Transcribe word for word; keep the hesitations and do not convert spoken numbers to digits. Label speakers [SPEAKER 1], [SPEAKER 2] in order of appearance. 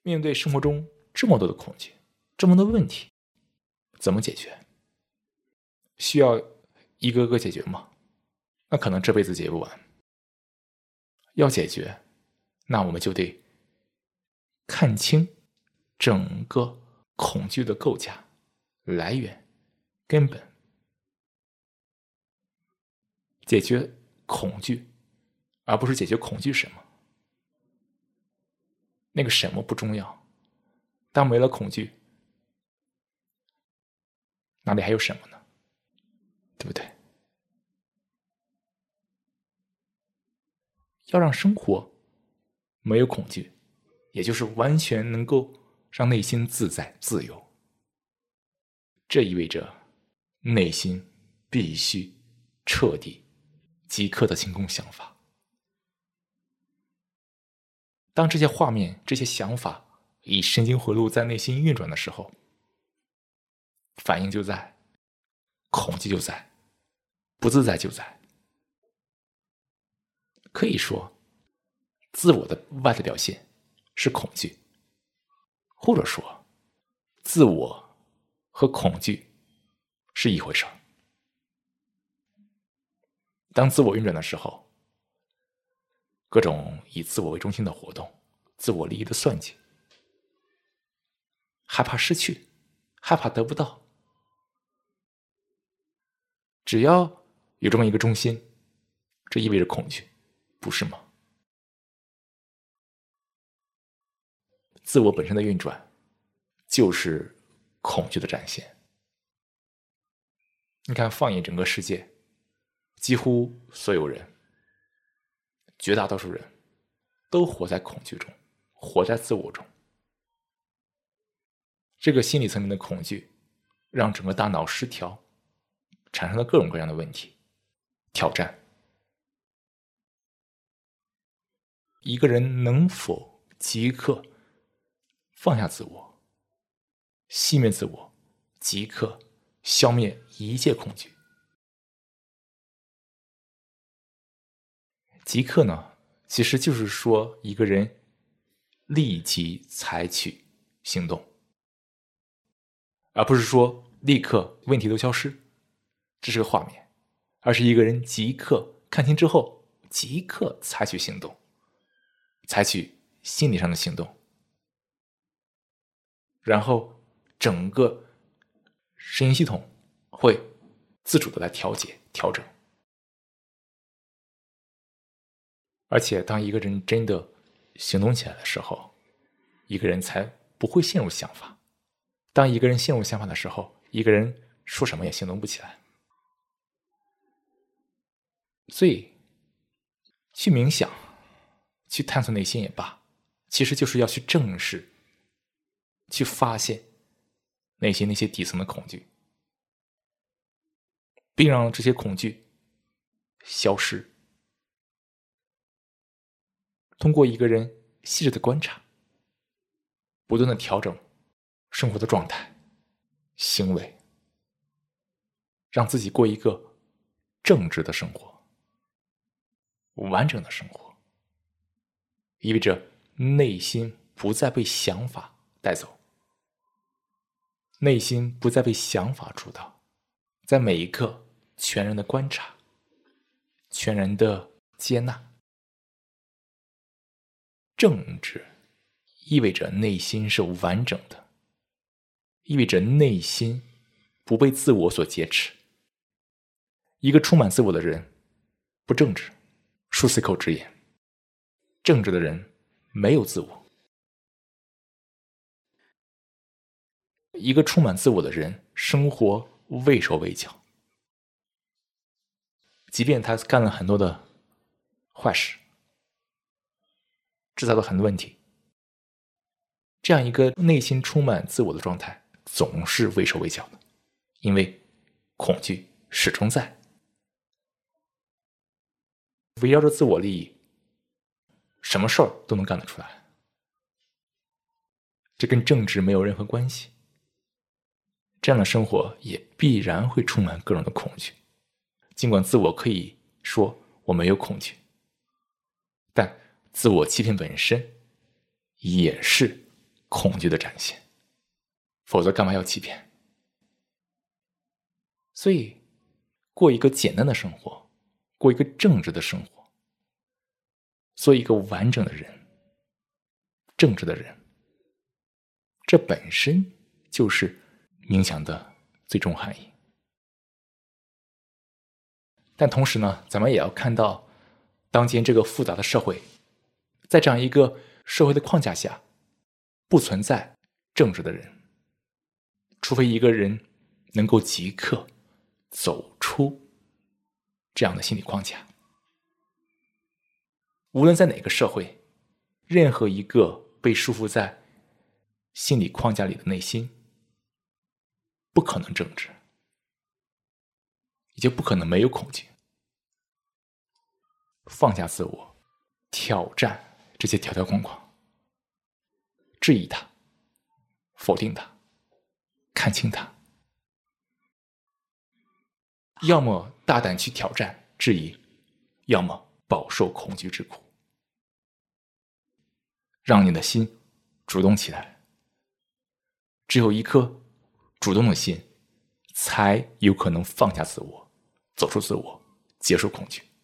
[SPEAKER 1] 面对生活中这么多的恐惧，这么多问题，怎么解决？需要一个个解决吗？那可能这辈子解不完。要解决，那我们就得看清整个恐惧的构架、来源、根本。解决恐惧，而不是解决恐惧什么。那个什么不重要，当没了恐惧，哪里还有什么呢？对不对？要让生活没有恐惧，也就是完全能够让内心自在自由。这意味着内心必须彻底即刻的清空想法。当这些画面、这些想法以神经回路在内心运转的时候，反应就在，恐惧就在，不自在就在。可以说，自我的外在表现是恐惧，或者说，自我和恐惧是一回事。当自我运转的时候，各种以自我为中心的活动，自我利益的算计，害怕失去，害怕得不到，只要有这么一个中心，这意味着恐惧，不是吗？自我本身的运转就是恐惧的展现。你看，放眼整个世界，几乎所有人，绝大多数人都活在恐惧中，活在自我中。这个心理层面的恐惧让整个大脑失调，产生了各种各样的问题、挑战。一个人能否即刻放下自我，熄灭自我，即刻消灭一切恐惧？即刻呢，其实就是说一个人立即采取行动，而不是说立刻问题都消失，这是个画面，而是一个人即刻看清之后，即刻采取行动，采取心理上的行动，然后整个神经系统会自主的来调节、调整。而且当一个人真的行动起来的时候，一个人才不会陷入想法。当一个人陷入想法的时候，一个人说什么也行动不起来。所以去冥想，去探索内心也罢，其实就是要去正视，去发现内心那些底层的恐惧，并让这些恐惧消失。通过一个人细致的观察，不断的调整生活的状态、行为，让自己过一个正直的生活、完整的生活，意味着内心不再被想法带走，内心不再被想法主导，在每一刻全然的观察，全然的接纳。正直意味着内心是完整的，意味着内心不被自我所劫持。一个充满自我的人不正直，恕此口直言，正直的人没有自我。一个充满自我的人生活畏手畏脚，即便他干了很多的坏事，制造了很多问题，这样一个内心充满自我的状态总是畏手畏脚的，因为恐惧始终在，围绕着自我利益，什么事儿都能干得出来，这跟正直没有任何关系。这样的生活也必然会充满各种的恐惧，尽管自我可以说我没有恐惧，但自我欺骗本身也是恐惧的展现，否则干嘛要欺骗？所以，过一个简单的生活，过一个正直的生活，做一个完整的人，正直的人，这本身就是冥想的最终含义。但同时呢，咱们也要看到，当今这个复杂的社会，在这样一个社会的框架下，不存在正直的人，除非一个人能够即刻走出这样的心理框架。无论在哪个社会，任何一个被束缚在心理框架里的内心，不可能正直，也就不可能没有恐惧。放下自我，挑战这些条条框框，质疑它，否定它，看清它。要么大胆去挑战、质疑，要么饱受恐惧之苦。让你的心主动起来。只有一颗主动的心，才有可能放下自我，走出自我，结束恐惧。